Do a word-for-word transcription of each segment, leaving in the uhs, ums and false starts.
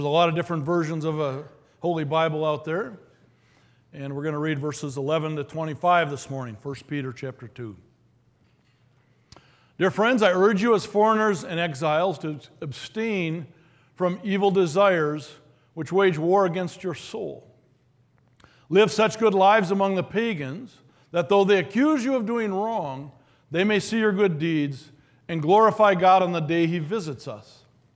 There's a lot of different versions of a Holy Bible out there, and we're going to read verses eleven to twenty-five this morning, First Peter chapter two. Dear friends, I urge you as foreigners and exiles to abstain from evil desires which wage war against your soul. Live such good lives among the pagans that though they accuse you of doing wrong, they may see your good deeds and glorify God on the day He visits us.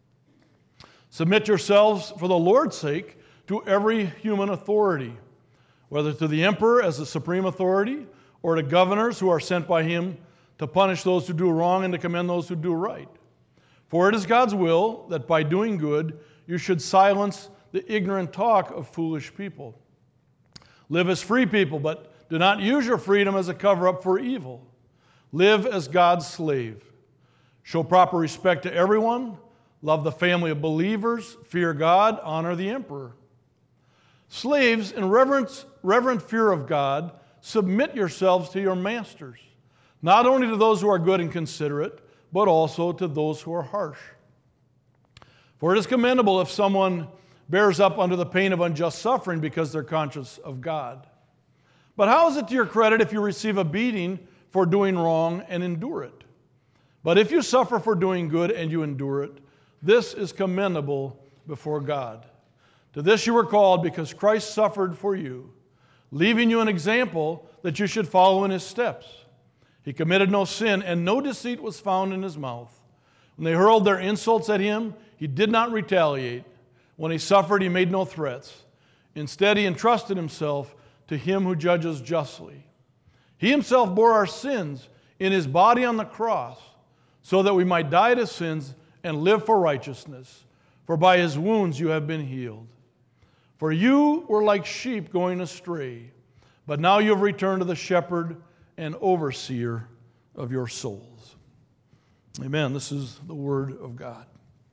Submit yourselves for the Lord's sake to every human authority, whether to the emperor as the supreme authority or to governors who are sent by him to punish those who do wrong and to commend those who do right. For it is God's will that by doing good you should silence the ignorant talk of foolish people. Live as free people, but do not use your freedom as a cover-up for evil. Live as God's slave. Show proper respect to everyone. Love the family of believers. Fear God. Honor the emperor. Slaves, in reverence, reverent fear of God, submit yourselves to your masters, not only to those who are good and considerate, but also to those who are harsh. For it is commendable if someone bears up under the pain of unjust suffering because they're conscious of God. But how is it to your credit if you receive a beating for doing wrong and endure it? But if you suffer for doing good and you endure it, this is commendable before God. To this you were called because Christ suffered for you, leaving you an example that you should follow in His steps. He committed no sin, and no deceit was found in His mouth. When they hurled their insults at Him, He did not retaliate. When He suffered, He made no threats. Instead, He entrusted Himself to Him who judges justly. He Himself bore our sins in His body on the cross, so that we might die to sins and live for righteousness. For by His wounds you have been healed. For you were like sheep going astray, but now you have returned to the shepherd and overseer of your souls. Amen. This is the word of God.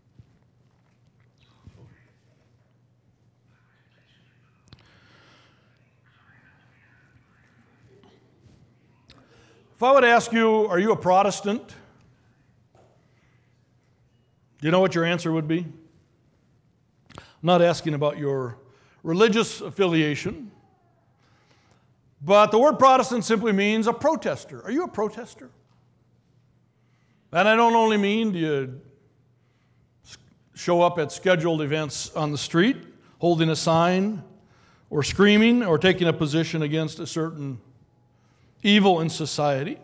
If I would ask you, are you a Protestant? Do you know what your answer would be? I'm not asking about your religious affiliation, but the word Protestant simply means a protester. Are you a protester? And I don't only mean do you show up at scheduled events on the street, holding a sign, or screaming, or taking a position against a certain evil in society.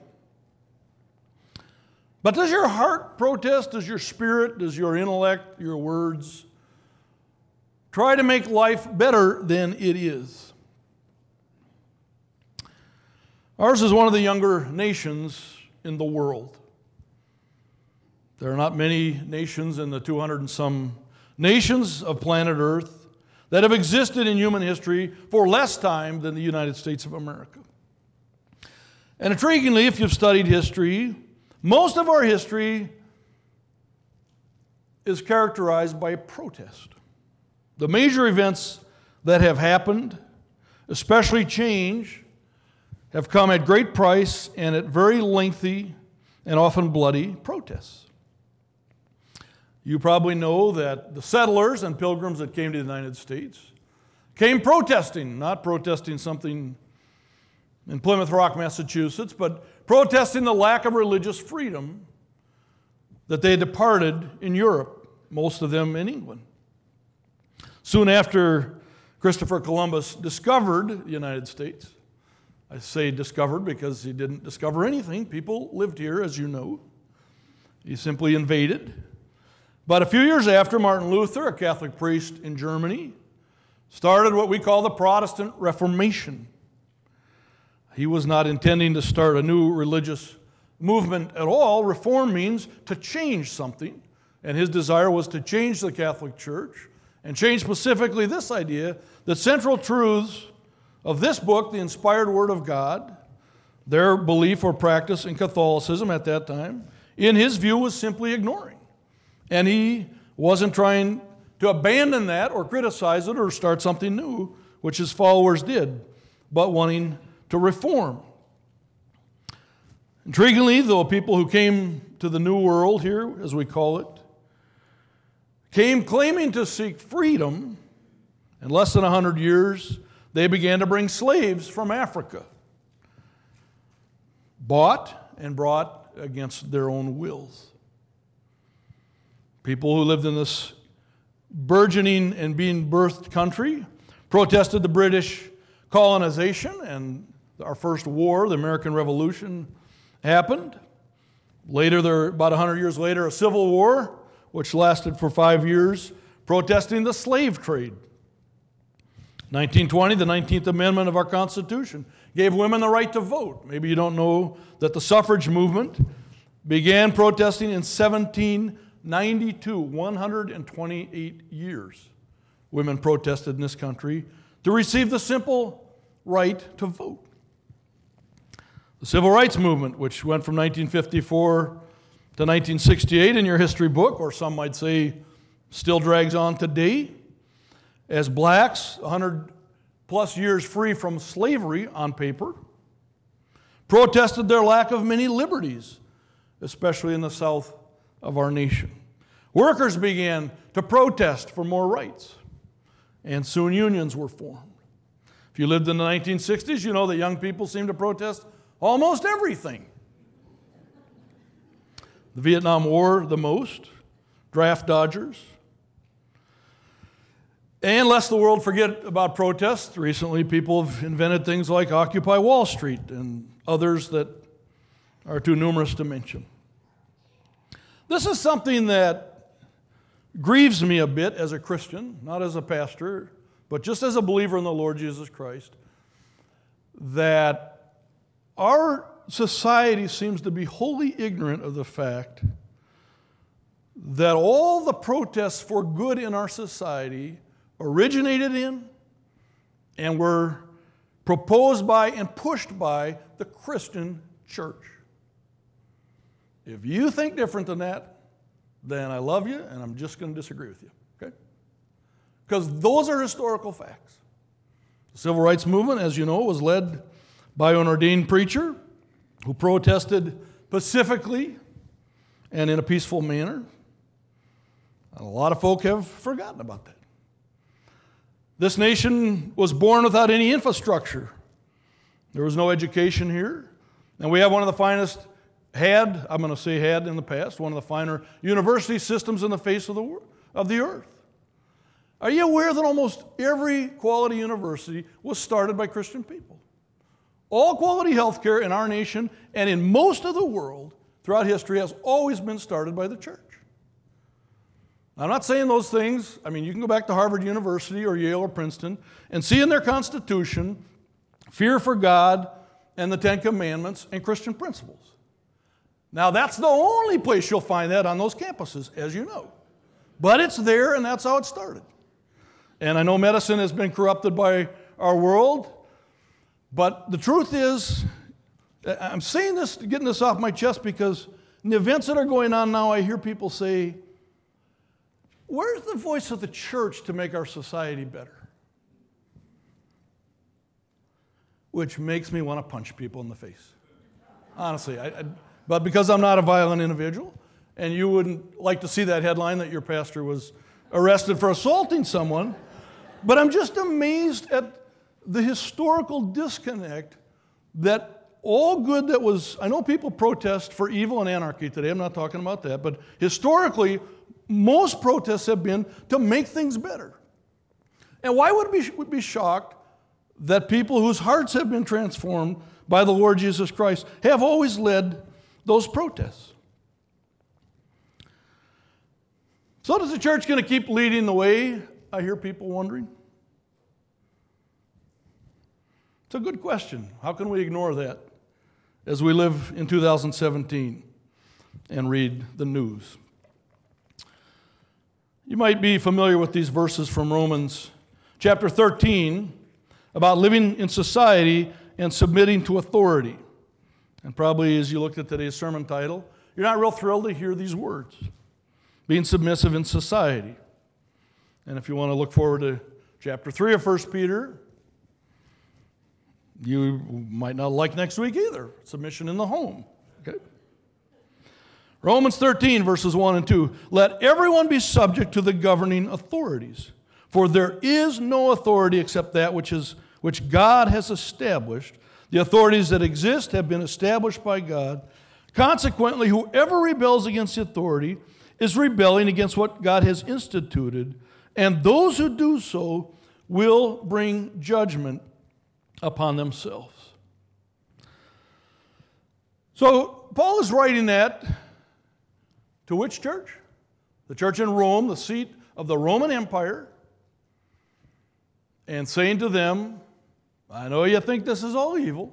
But does your heart protest? Does your spirit, does your intellect, your words try to make life better than it is? Ours is one of the younger nations in the world. There are not many nations in the two hundred and some nations of planet Earth that have existed in human history for less time than the United States of America. And intriguingly, if you've studied history, most of our history is characterized by protest. The major events that have happened, especially change, have come at great price and at very lengthy and often bloody protests. You probably know that the settlers and pilgrims that came to the United States came protesting, not protesting something in Plymouth Rock, Massachusetts, but protesting the lack of religious freedom that they departed in Europe, most of them in England. Soon after Christopher Columbus discovered the United States, I say discovered because he didn't discover anything. People lived here, as you know. He simply invaded. But a few years after, Martin Luther, a Catholic priest in Germany, started what we call the Protestant Reformation. He was not intending to start a new religious movement at all. Reform means to change something, and his desire was to change the Catholic Church and change specifically this idea that central truths of this book, the inspired Word of God, their belief or practice in Catholicism at that time, in his view, was simply ignoring. And he wasn't trying to abandon that or criticize it or start something new, which his followers did, but wanting to reform. Intriguingly, though, people who came to the New World here, as we call it, came claiming to seek freedom. In less than one hundred years, they began to bring slaves from Africa, bought and brought against their own wills. People who lived in this burgeoning and being birthed country protested the British colonization, and our first war, the American Revolution, happened. Later, there, about one hundred years later, a civil war, which lasted for five years, protesting the slave trade. nineteen twenty, the nineteenth Amendment of our Constitution gave women the right to vote. Maybe you don't know that the suffrage movement began protesting in seventeen ninety-two, one hundred twenty-eight years. Women protested in this country to receive the simple right to vote. The Civil Rights Movement, which went from nineteen fifty-four to nineteen sixty-eight in your history book, or some might say still drags on today, as blacks, one hundred plus years free from slavery on paper, protested their lack of many liberties, especially in the south of our nation. Workers began to protest for more rights, and soon unions were formed. If you lived in the nineteen sixties, you know that young people seemed to protest almost everything. The Vietnam War the most, draft dodgers. And lest the world forget about protests, recently people have invented things like Occupy Wall Street and others that are too numerous to mention. This is something that grieves me a bit as a Christian, not as a pastor, but just as a believer in the Lord Jesus Christ, that our society seems to be wholly ignorant of the fact that all the protests for good in our society originated in and were proposed by and pushed by the Christian church. If you think different than that, then I love you and I'm just going to disagree with you, okay? Because those are historical facts. The Civil Rights Movement, as you know, was led by an ordained preacher who protested pacifically and in a peaceful manner. And a lot of folk have forgotten about that. This nation was born without any infrastructure. There was no education here. And we have one of the finest, had, I'm going to say had in the past, one of the finer university systems in the face of the, world, of the earth. Are you aware that almost every quality university was started by Christian people? All quality health care in our nation and in most of the world throughout history has always been started by the church. I'm not saying those things. I mean, you can go back to Harvard University or Yale or Princeton and see in their Constitution fear for God and the Ten Commandments and Christian principles. Now, that's the only place you'll find that on those campuses, as you know. But it's there, and that's how it started. And I know medicine has been corrupted by our world, but the truth is, I'm saying this, getting this off my chest, because in the events that are going on now, I hear people say, where's the voice of the church to make our society better? Which makes me want to punch people in the face. Honestly, I, I, but because I'm not a violent individual, and you wouldn't like to see that headline that your pastor was arrested for assaulting someone, but I'm just amazed at the historical disconnect that all good that was, I know people protest for evil and anarchy today, I'm not talking about that, but historically, most protests have been to make things better. And why would we would be shocked that people whose hearts have been transformed by the Lord Jesus Christ have always led those protests? So is the church going to keep leading the way? I hear people wondering. It's a good question. How can we ignore that as we live in two thousand seventeen and read the news? You might be familiar with these verses from Romans chapter thirteen about living in society and submitting to authority. And probably as you looked at today's sermon title, you're not real thrilled to hear these words. Being submissive in society. And if you want to look forward to chapter three of First Peter, you might not like next week either. Submission in the home. Okay? Romans thirteen, verses one and two. Let everyone be subject to the governing authorities, for there is no authority except that which is which God has established. The authorities that exist have been established by God. Consequently, whoever rebels against the authority is rebelling against what God has instituted, and those who do so will bring judgment upon themselves. So, Paul is writing that to which church? The church in Rome, the seat of the Roman Empire, and saying to them, I know you think this is all evil.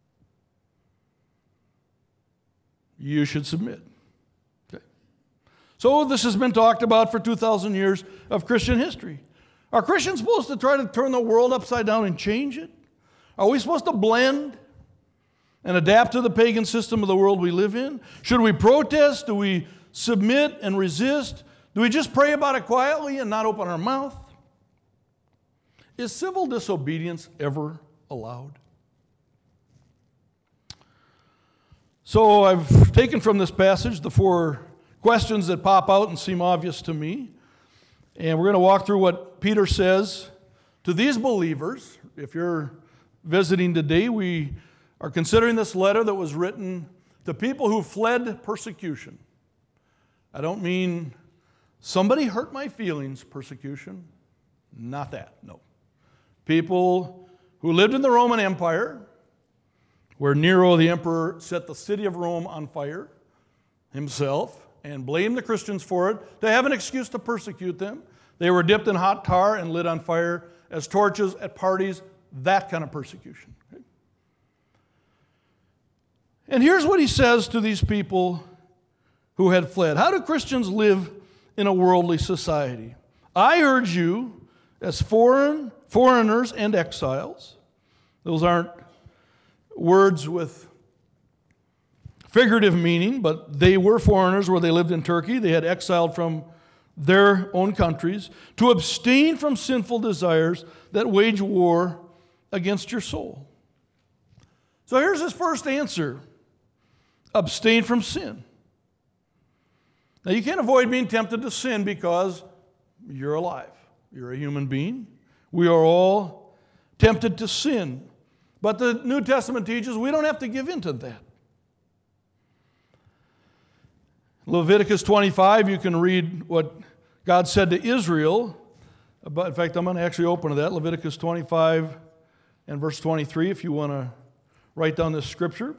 You should submit. Okay. So this has been talked about for two thousand years of Christian history. Are Christians supposed to try to turn the world upside down and change it? Are we supposed to blend and adapt to the pagan system of the world we live in? Should we protest? Do we submit and resist? Do we just pray about it quietly and not open our mouth? Is civil disobedience ever allowed? So I've taken from this passage the four questions that pop out and seem obvious to me. And we're going to walk through what Peter says to these believers. If you're visiting today, we are considering this letter that was written to people who fled persecution. I don't mean somebody hurt my feelings persecution. Not that, no. People who lived in the Roman Empire, where Nero the emperor set the city of Rome on fire himself and blamed the Christians for it to have an excuse to persecute them. They were dipped in hot tar and lit on fire as torches at parties, that kind of persecution. Okay? And here's what he says to these people who had fled. How do Christians live in a worldly society? I urge you, as foreign foreigners and exiles, those aren't words with figurative meaning, but they were foreigners where they lived in Turkey. They had exiled from their own countries, to abstain from sinful desires that wage war against your soul. So here's his first answer. Abstain from sin. Now you can't avoid being tempted to sin because you're alive. You're a human being. We are all tempted to sin. But the New Testament teaches we don't have to give in to that. Leviticus twenty-five, you can read what God said to Israel. But in fact, I'm going to actually open to that. Leviticus twenty-five and verse twenty-three, if you want to write down this scripture.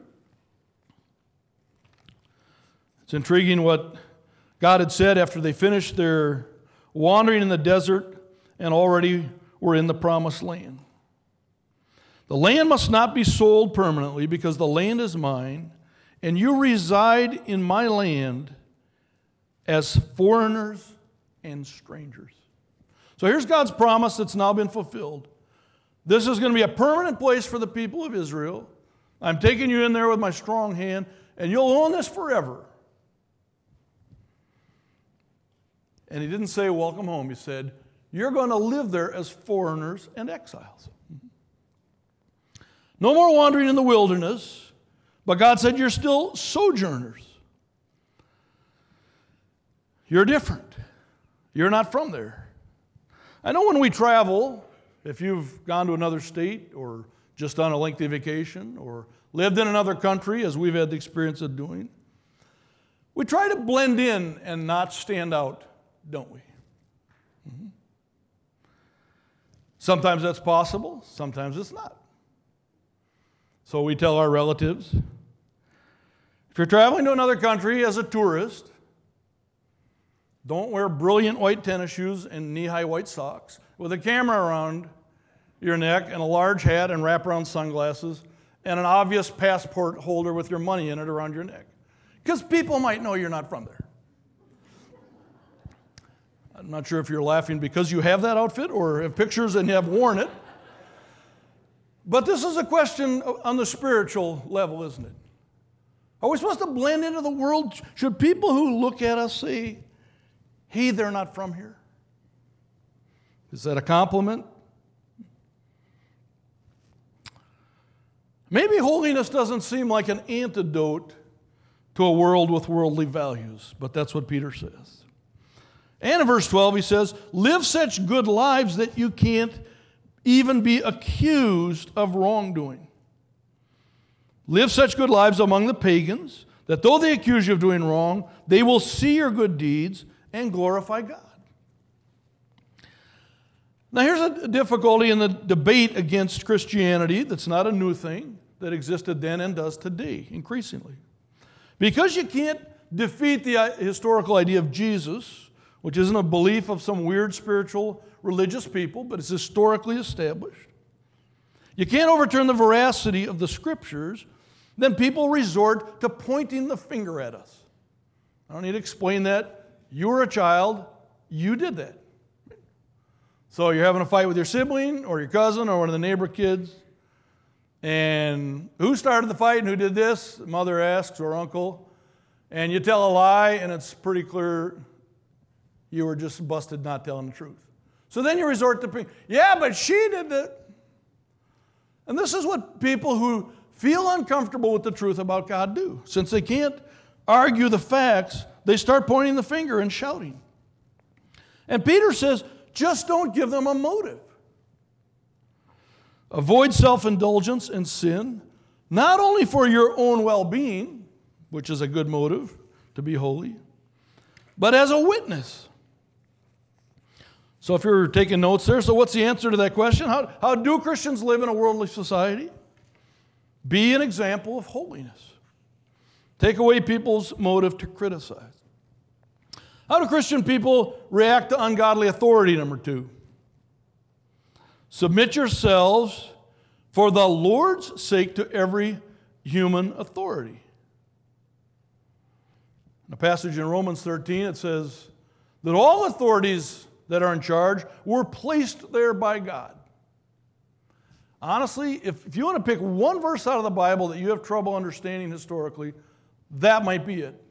It's intriguing what God had said after they finished their wandering in the desert and already were in the promised land. The land must not be sold permanently because the land is mine, and you reside in my land as foreigners and strangers. So here's God's promise that's now been fulfilled. This is going to be a permanent place for the people of Israel. I'm taking you in there with my strong hand, and you'll own this forever. And he didn't say, welcome home. He said, you're going to live there as foreigners and exiles. No more wandering in the wilderness, but God said you're still sojourners. You're different. You're not from there. I know when we travel, if you've gone to another state or just on a lengthy vacation or lived in another country, as we've had the experience of doing, we try to blend in and not stand out, don't we? Mm-hmm. Sometimes that's possible, sometimes it's not. So we tell our relatives, if you're traveling to another country as a tourist, don't wear brilliant white tennis shoes and knee-high white socks with a camera around your neck and a large hat and wraparound sunglasses and an obvious passport holder with your money in it around your neck. Because people might know you're not from there. I'm not sure if you're laughing because you have that outfit or have pictures and you have worn it. But this is a question on the spiritual level, isn't it? Are we supposed to blend into the world? Should people who look at us say, hey, they're not from here? Is that a compliment? Maybe holiness doesn't seem like an antidote to a world with worldly values. But that's what Peter says. And in verse twelve he says, live such good lives that you can't even be accused of wrongdoing. Live such good lives among the pagans that though they accuse you of doing wrong, they will see your good deeds and glorify God. Now here's a difficulty in the debate against Christianity that's not a new thing, that existed then and does today, increasingly. Because you can't defeat the historical idea of Jesus, which isn't a belief of some weird spiritual religious people, but it's historically established. You can't overturn the veracity of the Scriptures, then people resort to pointing the finger at us. I don't need to explain that. You were a child, you did that. So you're having a fight with your sibling or your cousin or one of the neighbor kids, and who started the fight and who did this? Mother asks, or uncle, and you tell a lie, and it's pretty clear you were just busted not telling the truth. So then you resort to, yeah, but she did it. And this is what people who feel uncomfortable with the truth about God do. Since they can't argue the facts, they start pointing the finger and shouting. And Peter says, just don't give them a motive. Avoid self-indulgence and sin, not only for your own well-being, which is a good motive to be holy, but as a witness. So if you're taking notes there, so what's the answer to that question? How, how do Christians live in a worldly society? Be an example of holiness. Take away people's motive to criticize. How do Christian people react to ungodly authority, number two? Submit yourselves for the Lord's sake to every human authority. In a passage in Romans thirteen, it says that all authorities that are in charge were placed there by God. Honestly, if, if you want to pick one verse out of the Bible that you have trouble understanding historically, that might be it.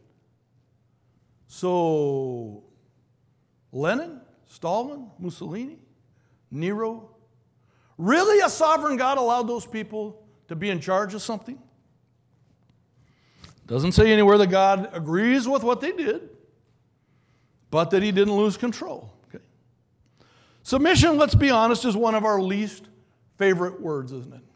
So, Lenin, Stalin, Mussolini, Nero, really a sovereign God allowed those people to be in charge of something? Doesn't say anywhere that God agrees with what they did, but that he didn't lose control. Okay. Submission, let's be honest, is one of our least favorite words, isn't it?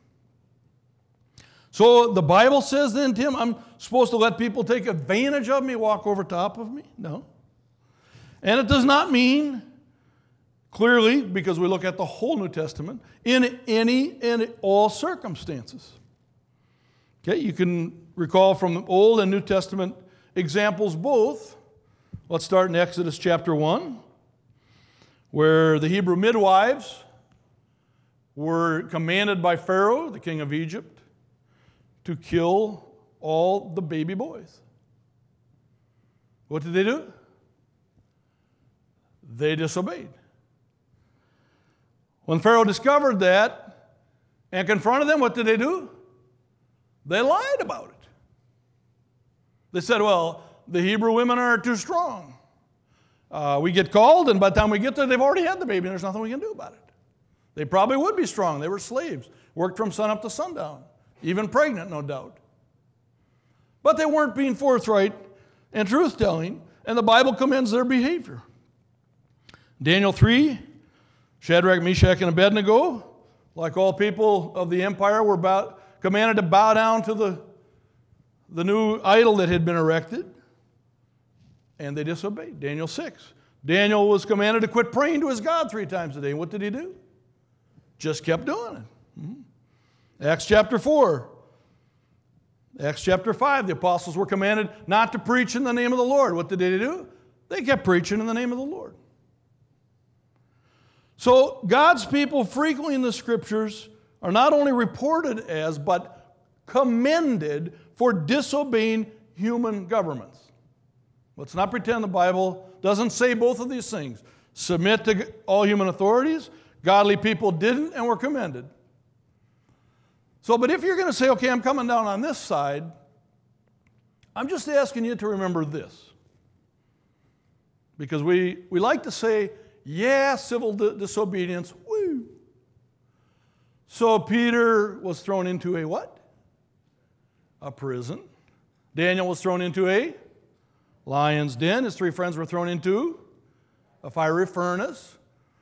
So the Bible says then, Tim, I'm supposed to let people take advantage of me, walk over top of me? No. And it does not mean, clearly, because we look at the whole New Testament, in any and all circumstances. Okay, you can recall from the Old and New Testament examples both. Let's start in Exodus chapter one, where the Hebrew midwives were commanded by Pharaoh, the king of Egypt, to kill all the baby boys. What did they do? They disobeyed. When Pharaoh discovered that and confronted them, what did they do? They lied about it. They said, well, the Hebrew women are too strong. Uh, we get called, and by the time we get there, they've already had the baby, and there's nothing we can do about it. They probably would be strong. They were slaves, worked from sun up to sundown, even pregnant, no doubt. But they weren't being forthright and truth-telling, and the Bible commends their behavior. Daniel three, Shadrach, Meshach, and Abednego, like all people of the empire, were bow, commanded to bow down to the, the new idol that had been erected, and they disobeyed. Daniel six. Daniel was commanded to quit praying to his God three times a day. And what did he do? Just kept doing it. Mm-hmm. Acts chapter four. Acts chapter five, the apostles were commanded not to preach in the name of the Lord. What did they do? They kept preaching in the name of the Lord. So God's people frequently in the Scriptures are not only reported as, but commended for disobeying human governments. Let's not pretend the Bible doesn't say both of these things. Submit to all human authorities. Godly people didn't and were commended. So, but if you're going to say, okay, I'm coming down on this side, I'm just asking you to remember this. Because we, we like to say, yeah, civil di- disobedience, woo. So Peter was thrown into a what? A prison. Daniel was thrown into a lion's den. His three friends were thrown into a fiery furnace.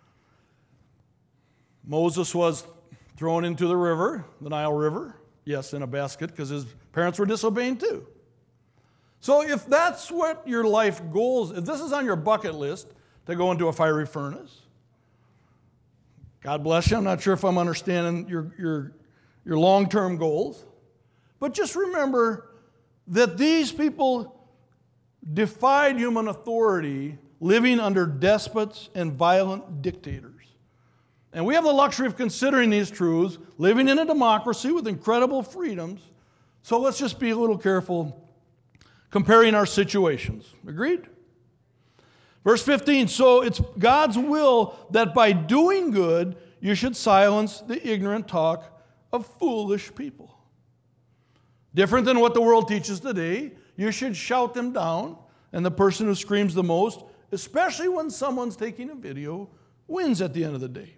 Moses was thrown into the river, the Nile River. Yes, in a basket, because his parents were disobeying too. So if that's what your life goals, if this is on your bucket list to go into a fiery furnace, God bless you. I'm not sure if I'm understanding your, your, your long-term goals. But just remember that these people defied human authority living under despots and violent dictators. And we have the luxury of considering these truths, living in a democracy with incredible freedoms. So let's just be a little careful comparing our situations. Agreed? Verse fifteen, so it's God's will that by doing good, you should silence the ignorant talk of foolish people. Different than what the world teaches today, you should shout them down, and the person who screams the most, especially when someone's taking a video, wins at the end of the day.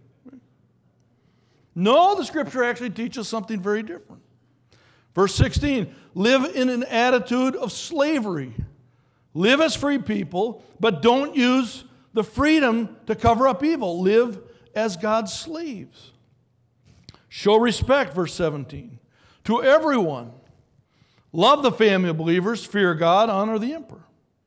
No, the Scripture actually teaches something very different. Verse sixteen, live in an attitude of slavery. Live as free people, but don't use the freedom to cover up evil. Live as God's slaves. Show respect, verse seventeen, to everyone. Love the family of believers, fear God, honor the emperor.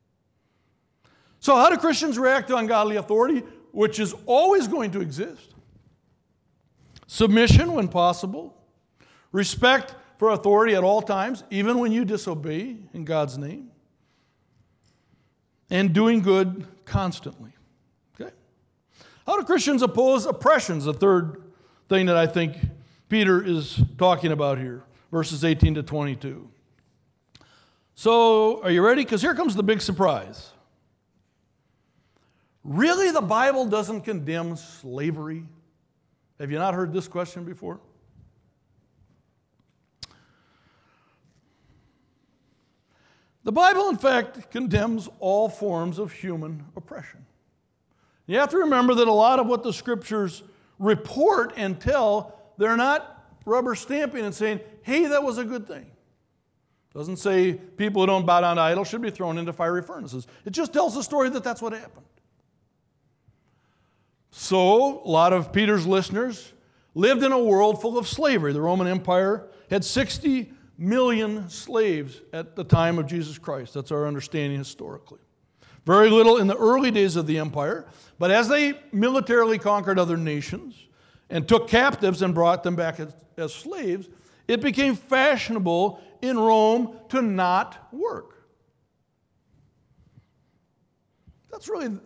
So how do Christians react to ungodly authority, which is always going to exist? Submission when possible. Respect for authority at all times, even when you disobey in God's name. And doing good constantly. Okay? How do Christians oppose oppressions? The third thing that I think Peter is talking about here, verses eighteen to twenty-two. So, are you ready? Because here comes the big surprise. Really, the Bible doesn't condemn slavery? Have you not heard this question before? The Bible, in fact, condemns all forms of human oppression. You have to remember that a lot of what the Scriptures report and tell, they're not rubber stamping and saying, hey, that was a good thing. It doesn't say people who don't bow down to idols should be thrown into fiery furnaces. It just tells the story that that's what happened. So, a lot of Peter's listeners lived in a world full of slavery. The Roman Empire had sixty million slaves at the time of Jesus Christ. That's our understanding historically. Very little in the early days of the empire, but as they militarily conquered other nations and took captives and brought them back as, as slaves, it became fashionable in Rome to not work. That's really...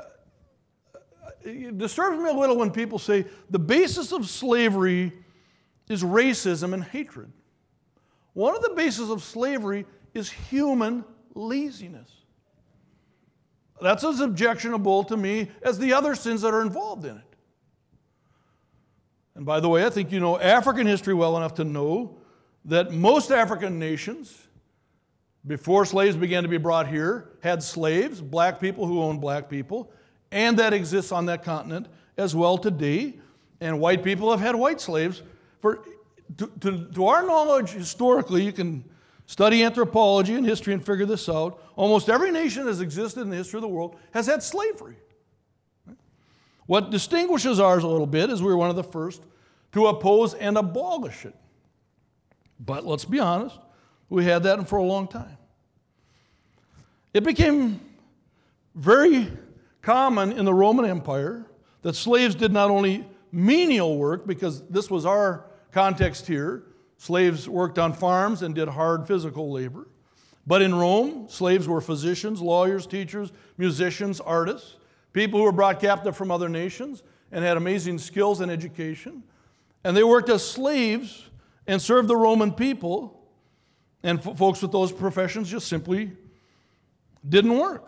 It disturbs me a little when people say the basis of slavery is racism and hatred. One of the bases of slavery is human laziness. That's as objectionable to me as the other sins that are involved in it. And by the way, I think you know African history well enough to know that most African nations, before slaves began to be brought here, had slaves, black people who owned black people, and that exists on that continent as well today. And white people have had white slaves. For to, to, to our knowledge, historically, you can study anthropology and history and figure this out. Almost every nation that has existed in the history of the world has had slavery. What distinguishes ours a little bit is we were one of the first to oppose and abolish it. But let's be honest, we had that for a long time. It became very common in the Roman Empire that slaves did not only menial work, because this was our context here, slaves worked on farms and did hard physical labor, but in Rome, slaves were physicians, lawyers, teachers, musicians, artists, people who were brought captive from other nations and had amazing skills and education, and they worked as slaves and served the Roman people, and f- folks with those professions just simply didn't work.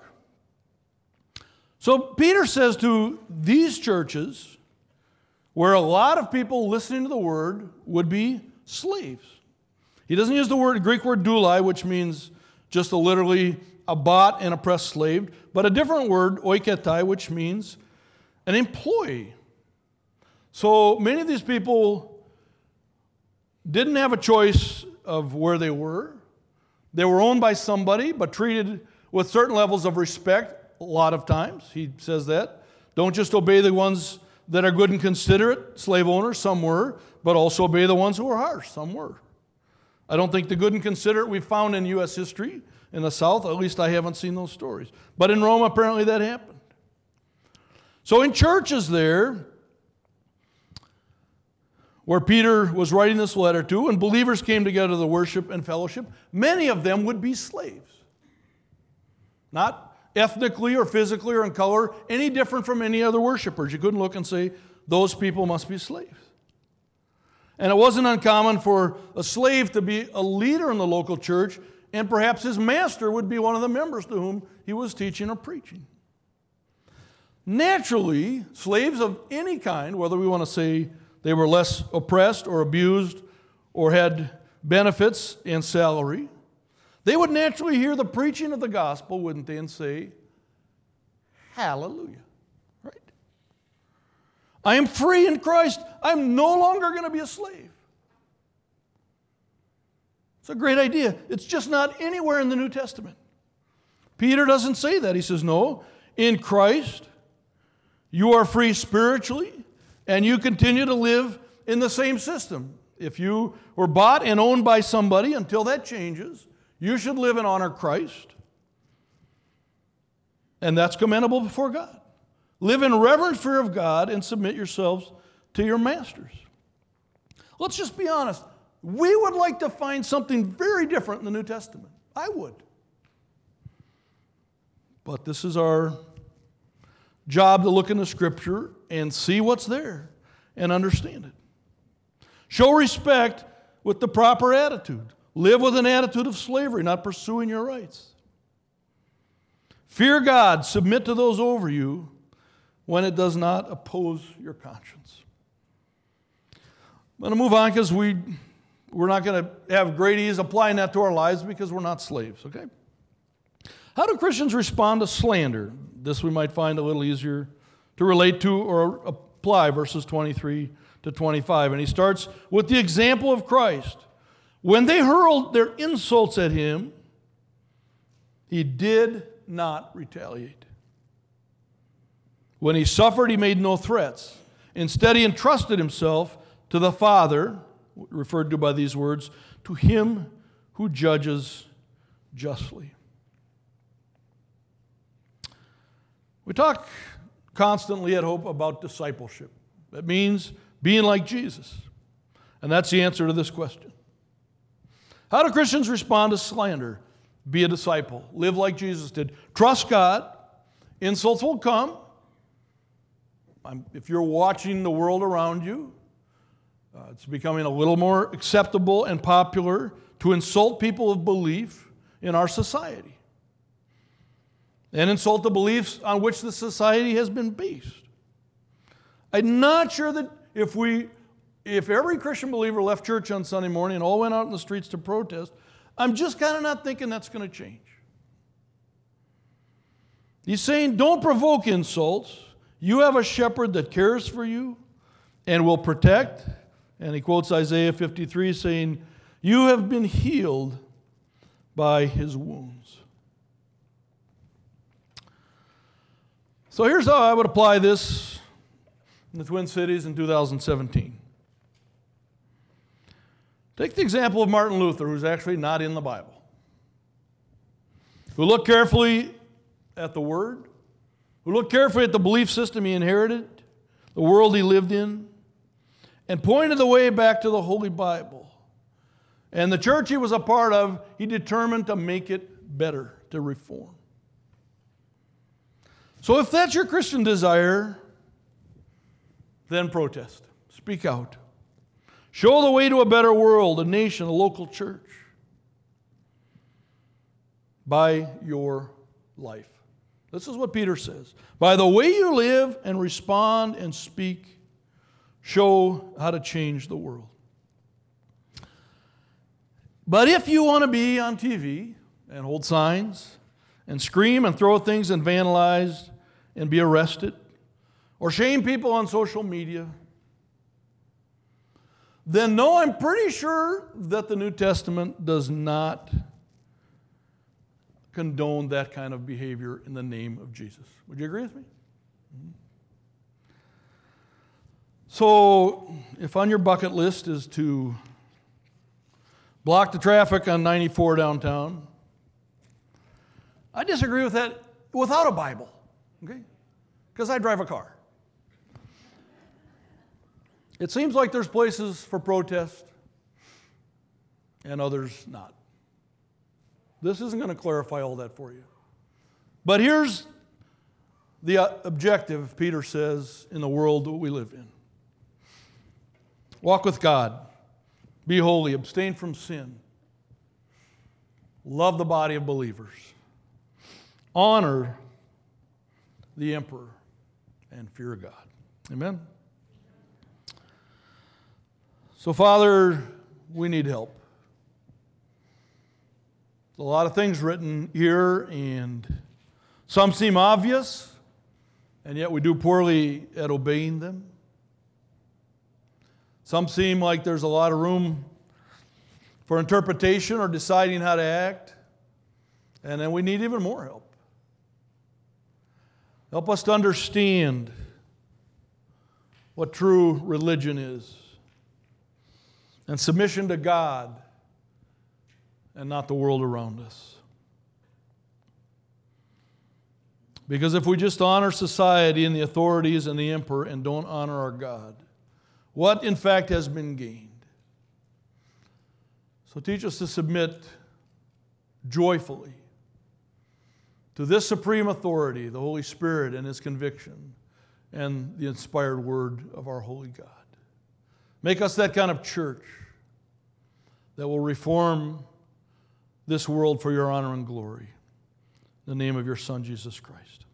So Peter says to these churches, where a lot of people listening to the word would be slaves. He doesn't use the word Greek word doulai, which means just a literally a bought and oppressed slave, but a different word, oiketai, which means an employee. So many of these people didn't have a choice of where they were. They were owned by somebody, but treated with certain levels of respect a lot of times. He says that. Don't just obey the ones that are good and considerate, slave owners, some were, but also obey the ones who are harsh, some were. I don't think the good and considerate we found in U S history in the South, at least I haven't seen those stories. But in Rome, apparently that happened. So in churches there, where Peter was writing this letter to, and believers came together to worship and fellowship, many of them would be slaves. Not ethnically or physically or in color, any different from any other worshipers. You couldn't look and say, those people must be slaves. And it wasn't uncommon for a slave to be a leader in the local church, and perhaps his master would be one of the members to whom he was teaching or preaching. Naturally, slaves of any kind, whether we want to say they were less oppressed or abused or had benefits and salary, they would naturally hear the preaching of the gospel, wouldn't they, and say, hallelujah, right? I am free in Christ. I'm no longer going to be a slave. It's a great idea. It's just not anywhere in the New Testament. Peter doesn't say that. He says, no, in Christ, you are free spiritually, and you continue to live in the same system. If you were bought and owned by somebody, until that changes, you should live and honor Christ. And that's commendable before God. Live in reverent fear of God and submit yourselves to your masters. Let's just be honest. We would like to find something very different in the New Testament. I would. But this is our job to look into Scripture and see what's there and understand it. Show respect with the proper attitude. Live with an attitude of slavery, not pursuing your rights. Fear God. Submit to those over you when it does not oppose your conscience. I'm going to move on because we, we're not going to have great ease applying that to our lives because we're not slaves, okay? How do Christians respond to slander? This we might find a little easier to relate to or apply, verses twenty-three to twenty-five. And he starts with the example of Christ. When they hurled their insults at him, he did not retaliate. When he suffered, he made no threats. Instead, he entrusted himself to the Father, referred to by these words, to him who judges justly. We talk constantly at Hope about discipleship. That means being like Jesus. And that's the answer to this question. How do Christians respond to slander? Be a disciple. Live like Jesus did. Trust God. Insults will come. If you're watching the world around you, uh, it's becoming a little more acceptable and popular to insult people of belief in our society and insult the beliefs on which the society has been based. I'm not sure that if we, if every Christian believer left church on Sunday morning and all went out in the streets to protest, I'm just kind of not thinking that's going to change. He's saying, don't provoke insults. You have a shepherd that cares for you and will protect. And he quotes Isaiah fifty-three saying, you have been healed by his wounds. So here's how I would apply this in the Twin Cities in two thousand seventeen. Take the example of Martin Luther, who's actually not in the Bible, who looked carefully at the Word, who looked carefully at the belief system he inherited, the world he lived in, and pointed the way back to the Holy Bible. And the church he was a part of, he determined to make it better, to reform. So if that's your Christian desire, then protest. Speak out. Show the way to a better world, a nation, a local church, by your life. This is what Peter says. By the way you live and respond and speak, show how to change the world. But if you want to be on T V and hold signs and scream and throw things and vandalize and be arrested or shame people on social media, then no, I'm pretty sure that the New Testament does not condone that kind of behavior in the name of Jesus. Would you agree with me? Mm-hmm. So, if on your bucket list is to block the traffic on ninety-four downtown, I disagree with that without a Bible, okay? Because I drive a car. It seems like there's places for protest and others not. This isn't going to clarify all that for you. But here's the objective, Peter says, in the world that we live in. Walk with God. Be holy. Abstain from sin. Love the body of believers. Honor the emperor and fear God. Amen? So, Father, we need help. There's a lot of things written here, and some seem obvious, and yet we do poorly at obeying them. Some seem like there's a lot of room for interpretation or deciding how to act, and then we need even more help. Help us to understand what true religion is, and submission to God and not the world around us. Because if we just honor society and the authorities and the emperor and don't honor our God, what in fact has been gained? So teach us to submit joyfully to this supreme authority, the Holy Spirit and His conviction, and the inspired word of our holy God. Make us that kind of church that will reform this world for your honor and glory. In the name of your Son, Jesus Christ.